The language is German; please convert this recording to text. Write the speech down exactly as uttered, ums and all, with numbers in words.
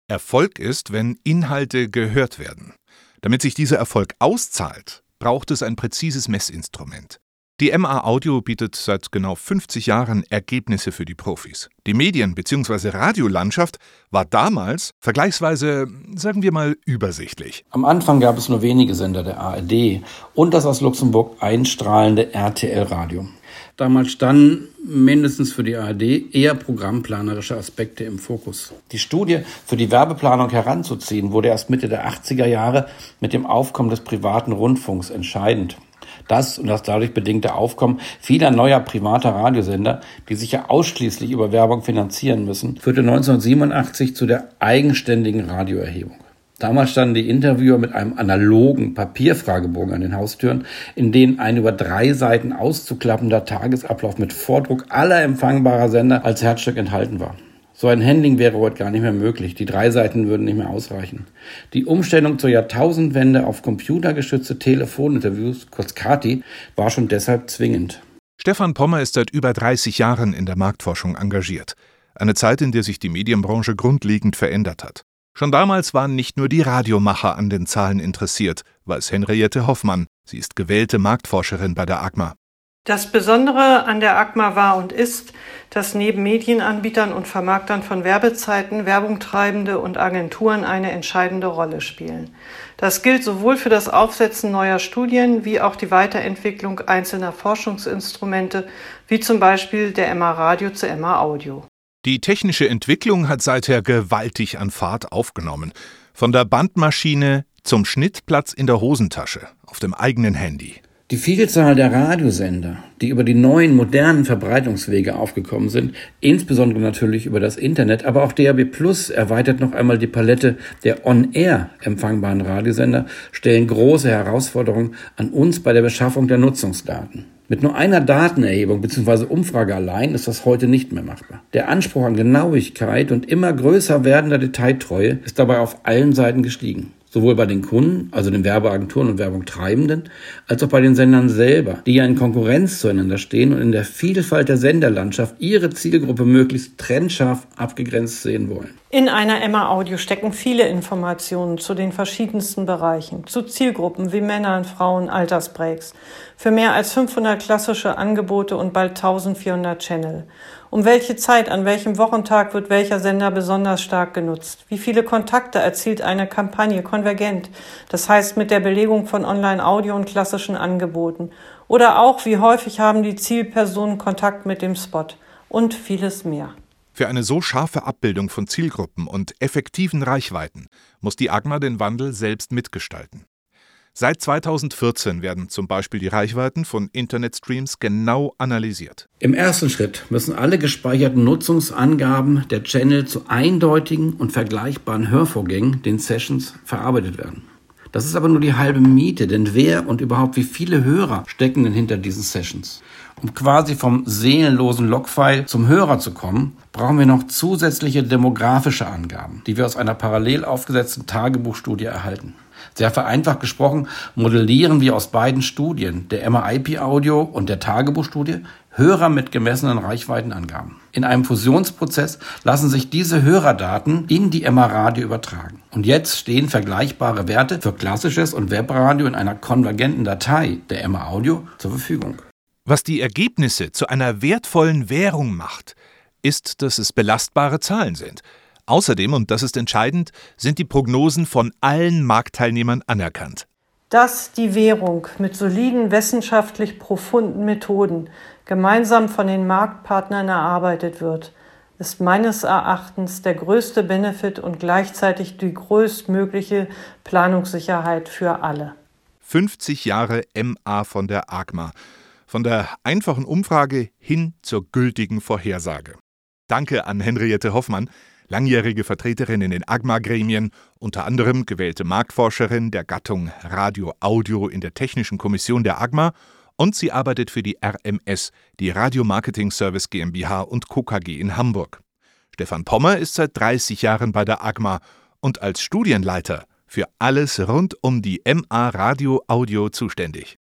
Erfolg ist, wenn Inhalte gehört werden. Damit sich dieser Erfolg auszahlt, braucht es ein präzises Messinstrument. Die M A Audio bietet seit genau fünfzig Jahren Ergebnisse für die Profis. Die Medien- bzw. Radiolandschaft war damals vergleichsweise, sagen wir mal, übersichtlich. Am Anfang gab es nur wenige Sender der A R D und das aus Luxemburg einstrahlende R T L-Radio. Damals standen mindestens für die A R D eher programmplanerische Aspekte im Fokus. Die Studie für die Werbeplanung heranzuziehen, wurde erst Mitte der achtziger Jahre mit dem Aufkommen des privaten Rundfunks entscheidend. Das und das dadurch bedingte Aufkommen vieler neuer privater Radiosender, die sich ja ausschließlich über Werbung finanzieren müssen, führte neunzehnhundertsiebenundachtzig zu der eigenständigen Radioerhebung. Damals standen die Interviewer mit einem analogen Papierfragebogen an den Haustüren, in denen ein über drei Seiten auszuklappender Tagesablauf mit Vordruck aller empfangbarer Sender als Herzstück enthalten war. So ein Handling wäre heute gar nicht mehr möglich. Die drei Seiten würden nicht mehr ausreichen. Die Umstellung zur Jahrtausendwende auf computergestützte Telefoninterviews, kurz C A T I, war schon deshalb zwingend. Stefan Pommer ist seit über dreißig Jahren in der Marktforschung engagiert. Eine Zeit, in der sich die Medienbranche grundlegend verändert hat. Schon damals waren nicht nur die Radiomacher an den Zahlen interessiert, weiß Henriette Hoffmann. Sie ist gewählte Marktforscherin bei der A G M A. Das Besondere an der A G M A war und ist, dass neben Medienanbietern und Vermarktern von Werbezeiten Werbungtreibende und Agenturen eine entscheidende Rolle spielen. Das gilt sowohl für das Aufsetzen neuer Studien wie auch die Weiterentwicklung einzelner Forschungsinstrumente, wie zum Beispiel der M A Radio zu M A Audio. Die technische Entwicklung hat seither gewaltig an Fahrt aufgenommen. Von der Bandmaschine zum Schnittplatz in der Hosentasche, auf dem eigenen Handy. Die Vielzahl der Radiosender, die über die neuen, modernen Verbreitungswege aufgekommen sind, insbesondere natürlich über das Internet, aber auch D A B Plus erweitert noch einmal die Palette der on-air empfangbaren Radiosender, stellen große Herausforderungen an uns bei der Beschaffung der Nutzungsdaten. Mit nur einer Datenerhebung bzw. Umfrage allein ist das heute nicht mehr machbar. Der Anspruch an Genauigkeit und immer größer werdender Detailtreue ist dabei auf allen Seiten gestiegen. Sowohl bei den Kunden, also den Werbeagenturen und Werbungtreibenden, als auch bei den Sendern selber, die ja in Konkurrenz zueinander stehen und in der Vielfalt der Senderlandschaft ihre Zielgruppe möglichst trennscharf abgegrenzt sehen wollen. In einer M A Audio stecken viele Informationen zu den verschiedensten Bereichen, zu Zielgruppen wie Männern, Frauen, Altersbreaks, für mehr als fünfhundert klassische Angebote und bald eintausendvierhundert Channel. Um welche Zeit, an welchem Wochentag wird welcher Sender besonders stark genutzt? Wie viele Kontakte erzielt eine Kampagne konvergent? Das heißt mit der Belegung von Online-Audio und klassischen Angeboten. Oder auch, wie häufig haben die Zielpersonen Kontakt mit dem Spot? Und vieles mehr. Für eine so scharfe Abbildung von Zielgruppen und effektiven Reichweiten muss die A G M A den Wandel selbst mitgestalten. Seit zweitausendvierzehn werden zum Beispiel die Reichweiten von Internetstreams genau analysiert. Im ersten Schritt müssen alle gespeicherten Nutzungsangaben der Channel zu eindeutigen und vergleichbaren Hörvorgängen, den Sessions, verarbeitet werden. Das ist aber nur die halbe Miete, denn wer und überhaupt wie viele Hörer stecken denn hinter diesen Sessions? Um quasi vom seelenlosen Logfile zum Hörer zu kommen, brauchen wir noch zusätzliche demografische Angaben, die wir aus einer parallel aufgesetzten Tagebuchstudie erhalten. Sehr vereinfacht gesprochen modellieren wir aus beiden Studien, der M A I P Audio und der Tagebuchstudie, Hörer mit gemessenen Reichweitenangaben. In einem Fusionsprozess lassen sich diese Hörerdaten in die M A Radio übertragen. Und jetzt stehen vergleichbare Werte für klassisches und Webradio in einer konvergenten Datei, der M A Audio, zur Verfügung. Was die Ergebnisse zu einer wertvollen Währung macht, ist, dass es belastbare Zahlen sind. Außerdem, und das ist entscheidend, sind die Prognosen von allen Marktteilnehmern anerkannt. Dass die Währung mit soliden, wissenschaftlich profunden Methoden gemeinsam von den Marktpartnern erarbeitet wird, ist meines Erachtens der größte Benefit und gleichzeitig die größtmögliche Planungssicherheit für alle. fünfzig Jahre M A von der A G M A. Von der einfachen Umfrage hin zur gültigen Vorhersage. Danke an Henriette Hoffmann, langjährige Vertreterin in den A G M A-Gremien, unter anderem gewählte Marktforscherin der Gattung Radio Audio in der Technischen Kommission der A G M A, und sie arbeitet für die R M S, die Radio Marketing Service GmbH und Co. K G in Hamburg. Stefan Pommer ist seit dreißig Jahren bei der A G M A und als Studienleiter für alles rund um die M A Radio Audio zuständig.